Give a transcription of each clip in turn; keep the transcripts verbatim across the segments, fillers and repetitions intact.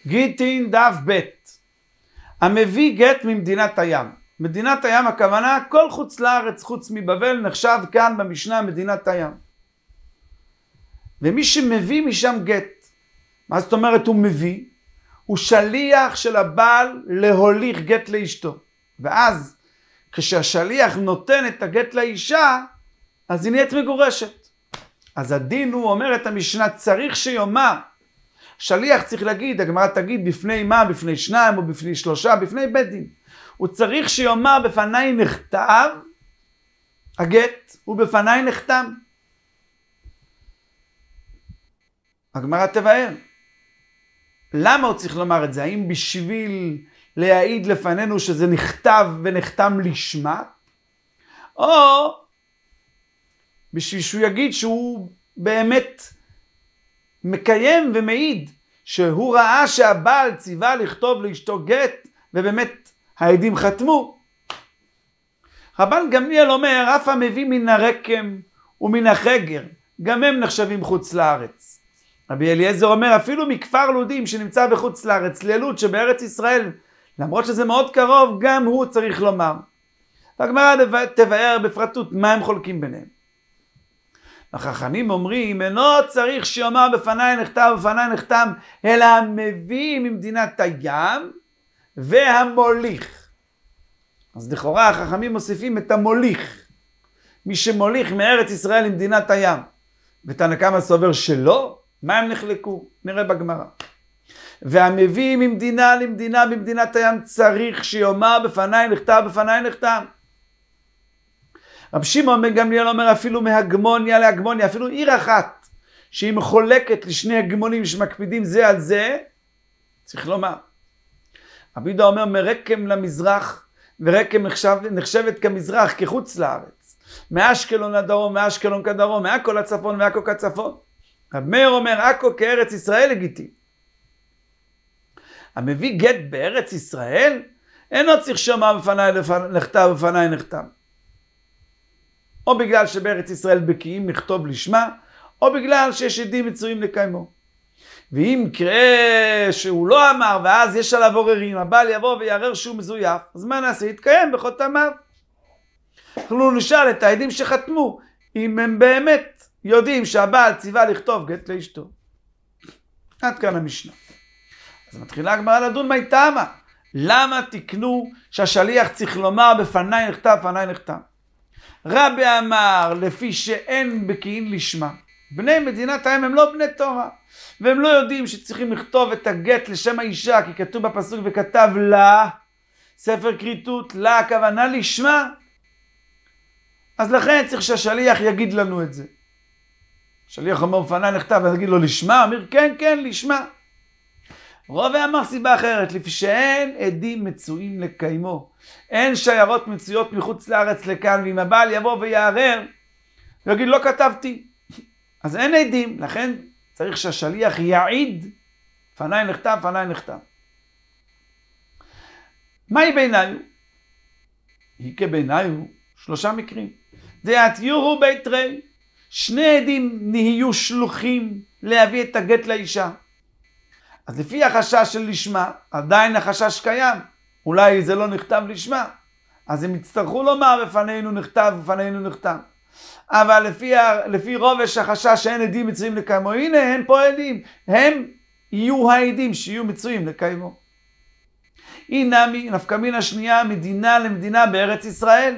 גיטין דף בית. המביא גט ממדינת הים. מדינת הים הכוונה כל חוץ לארץ חוץ מבבל נחשב כאן במשנה מדינת הים. ומי שמביא משם גט, מה זאת אומרת הוא מביא? הוא שליח של הבעל להוליך גט לאשתו. ואז כשהשליח נותן את הגט לאישה, אז היא נהיית מגורשת. אז הדין הוא אומר את המשנה, צריך שיאמר, שליח צריך להגיד, הגמרא תגיד בפני מה, בפני שניים או בפני שלושה, בפני בית דין. הוא צריך שיאמר בפניי נכתב הגט, ובפניי נחתם. הגמרא תבאר. למה הוא צריך לומר את זה? האם בשביל להעיד לפנינו שזה נכתב ונחתם לשמה? או בשביל שהוא יגיד שהוא באמת מקיים ומעיד שהוא ראה שהבעל ציווה לכתוב לאשתו גט ובאמת העדים חתמו. רבן גמליאל אומר, אף המביא מן הרקם ומן החגר, גם הם נחשבים חוץ לארץ. רבי אליעזר אומר, אפילו מכפר לודים שנמצא בחוץ לארץ, ללוד שבארץ ישראל, למרות שזה מאוד קרוב, גם הוא צריך לומר. והגמרא תבאר בפרטות מה הם חולקים ביניהם. החכמים אומרים, אינו צריך שיאמר בפניי נכתב בפניי נחתם, אלא המביא ממדינת הים והמוליך. אז לכאורה החכמים מוסיפים את המוליך, מי שמוליך מארץ ישראל למדינת הים. ותנא קמא סובר שלא, מה הם נחלקו? נראה בגמרא. והמביא ממדינה למדינה במדינת הים צריך שיאמר בפניי נכתב בפניי נחתם. רב שמעון בן גמליאל אומר אפילו מהגמוניה להגמוניה, אפילו עיר אחת שהיא מחולקת לשני הגמונים שמקפידים זה על זה, צריך לומר. רבי יהודה אומר מרקם למזרח, ורקם נחשב, נחשבת כמזרח, כחוץ לארץ. מאשקלון לדרום, מאשקלון כדרום, מעכו לצפון, מעכו כצפון. רב מאיר אומר עכו כארץ ישראל לגיטימי. המביא גט בארץ ישראל, אינו צריך שומע בפניי נכתב בפניי נחתם. או בגלל שבארץ ישראל בקיאים לכתוב לשמה, או בגלל שיש עדים מצויים לקיימו. ואם קרה שהוא לא אמר, ואז יש עליו עוררים, הבעל יבוא ויערר שהוא מזויף, אז מה נעשה? יתקיים בחותמיו. אנחנו נשאל את העדים שחתמו, אם הם באמת יודעים שהבעל ציווה לכתוב גט לאשתו. עד כאן המשנה. אז מתחילה הגמרא לדון מה טעמה. למה תקנו שהשליח צריך לומר בפניי נכתב, בפניי נחתם? רבי אמר, לפי שאין בקיאים לשמה. בני מדינת הים הם לא בני תורה. והם לא יודעים שצריכים לכתוב את הגט לשם האישה, כי כתוב בפסוק וכתב לה, ספר כריתות, לה הכוונה לשמה. אז לכן צריך שהשליח יגיד לנו את זה. השליח אומר בפניי נכתב, ויגיד לו לשמה, אומר כן, כן, לשמה. רובי אמר סיבה אחרת, לפי שאין עדים מצויים לקיימו. אין שיירות מצויות מחוץ לארץ לכאן, ואם הבעל יבוא ויערר, ויגיד לא כתבתי. אז אין עדים, לכן צריך שהשליח יעיד, פניי נכתב, פניי נכתב. מהי ביניו? היא כביניו שלושה מקרים. דעת יורו בית רי, שני עדים נהיו שלוחים להביא את הגט לאישה. אז לפי החשש של לשמה, עדיין החשש קיים. אולי זה לא נכתב לשמה. אז הם יצטרכו לומר בפנינו נכתב, בפנינו נכתב. אבל לפי, לפי רובש החשש שאין עדים מצויים לקיימו, הנה אין פה עדים. הם יהיו העדים שיהיו מצויים לקיימו. הנה נפקא מינה שנייה, מדינה למדינה בארץ ישראל.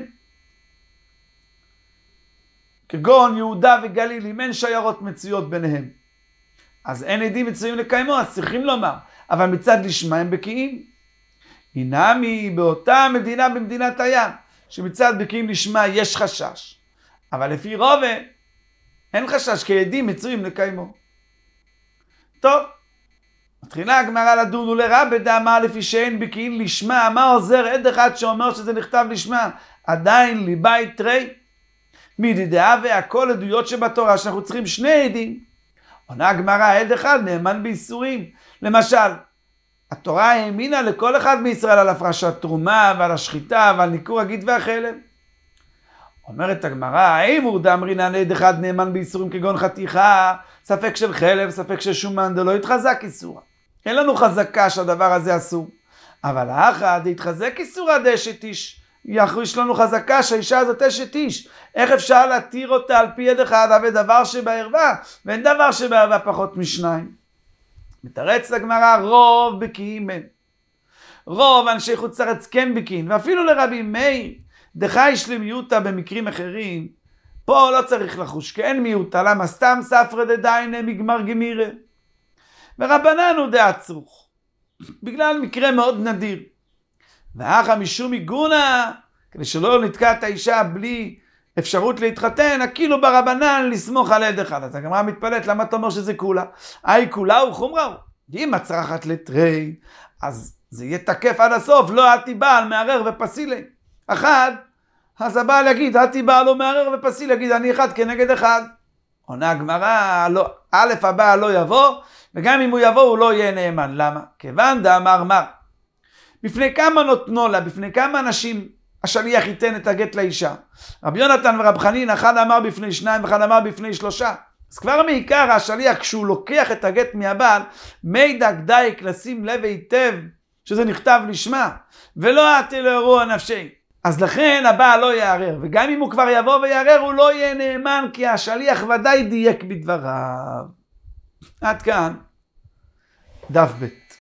כגון יהודה וגליל, אם אין שיירות מצויות ביניהם. אז אין עדים מצויים לקיימו, אז צריכים לומר. אבל מצד לשמה הם בקיאים. הינמי באותה מדינה במדינת הים, שמצד בקיאים לשמה יש חשש. אבל לפי רובה, אין חשש, כי עדים מצויים לקיימו. טוב, מתחילה הגמרא לדון ולרבי דאמר לפי שאין בקיאים לשמה, מה עוזר עד אחד שאומר שזה נכתב לשמה? עדיין ליבית רי. מדידאה והכל עדויות שבתורה, שאנחנו צריכים שני עדים. עונה הגמרא, עד אחד נאמן באיסורים. למשל, התורה האמינה לכל אחד מישראל על הפרשת תרומה ועל השחיטה ועל ניקור הגיד והחלב. אומרת הגמרא, האם הוא דאמרינן עד אחד נאמן באיסורים כגון חתיכה, ספק של חלב, ספק של שומן, דלא יתחזק איסורה. אין לנו חזקה שהדבר הזה אסור. אבל האחד יתחזק איסורא דאשת איש. יש לנו חזקה שהאישה הזאת אשת איש. איך אפשר להתיר אותה על פי יד אחד ודבר שבערווה? ואין דבר שבערווה פחות משניים. מתרץ לגמרא, רוב בקיאים הם. רוב אנשי חוץ לארץ כן בקיאים. ואפילו לרבי מאיר, דחי שלמיותא במקרים אחרים, פה לא צריך לחוש, כי אין מיעוטה. למה? סתם ספרא דדיינה מגמר גמירה. ורבנן הוא דעצוך. בגלל מקרה מאוד נדיר. ואחא משום עיגונא, כדי שלא נתקע את האישה בלי אפשרות להתחתן, כאילו ברבנן לסמוך על עד אחד. אז הגמרא מתפלאת, למה אתה אומר שזה כולה? אי כולה הוא חומרה הוא. אם מצרחת לתרי, אז זה יהיה תקף עד הסוף, לא עתי בעל מערער ופסילי. אחד, אז הבעל יגיד, עתי בעל לא מערער ופסילי, יגיד אני אחד כנגד אחד. עונה הגמרא, לא, א' הבעל לא יבוא, וגם אם הוא יבוא הוא לא יהיה נאמן. למה? כיוון דאמר מר. בפני כמה נותנו לה, בפני כמה אנשים השליח ייתן את הגט לאישה. רבי יונתן ורב חנין, אחד אמר בפני שניים ואחד אמר בפני שלושה. אז כבר מעיקר השליח כשהוא לוקח את הגט מהבעל, מידע דייק לשים לב היטב שזה נכתב לשמה, ולא עתי לאירוע נפשי. אז לכן הבעל לא יערער, וגם אם הוא כבר יבוא ויערער הוא לא יהיה נאמן, כי השליח ודאי דייק בדבריו. עד כאן דף ב'.